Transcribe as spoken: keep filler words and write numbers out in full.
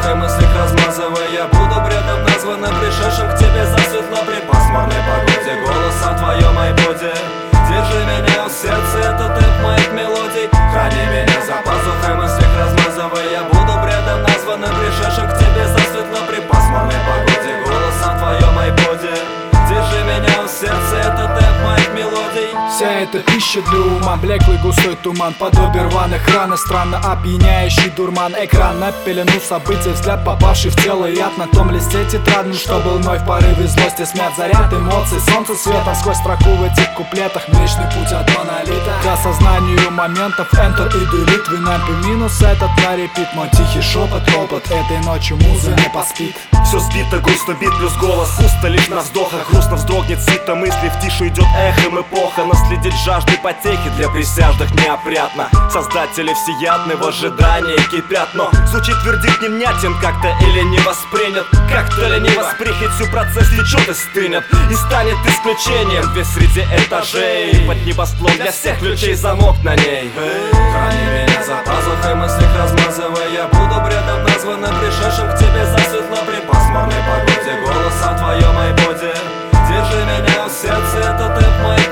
пазухой мыслях размазывая. Я буду бредом названным, пришедшим к тебе засветло при пасмурной погоде. Голос о твоем айподе, держи меня в сердце, это темп моих мелодий. Храни меня за пазухой мыслях размазывая. Я буду бредом названным, пришедшим к тебе засветло при пасмурной погоде. Голос о твоем айподе, держи меня в сердце, это темп моих мелодий. Вся эта пища для ума, блеклый густой туман, подобие рваных ран и странно опьяняющий дурман. Экран на пелену событий, взгляд попавший в тело яд. На том листе тетрадном, что был мной в порыве злости, смят заряд эмоций, солнце светом сквозь строку в этих куплетах. Млечный путь от монолита к осознанию моментов, Enter и Delete, винампи минус этот на репит. Мой тихий шепот, ропот, этой ночью муза не поспит. Все сбито, грустно бит плюс голос, пусто лишь на вздохах. Грустно вздрогнет сито мысли, в тишу идет эхом эпоха. Наследить жажды потехи для присяжных неопрятно. Создатели всеядны в ожидании кипят, но звучит вердикт невнятен как-то или не воспринят. Как-то ли не восприхотью процесс течет и стынет, и станет исключением весь среди этажей. Под небосклон для всех ключей замок на ней. Храни меня за пазухой мыслях размазывая. Я буду бредом названным, пришедшим к тебе засветло при пасмурной погоде. Голос о твоем айподе, держи меня в сердце, это темп моих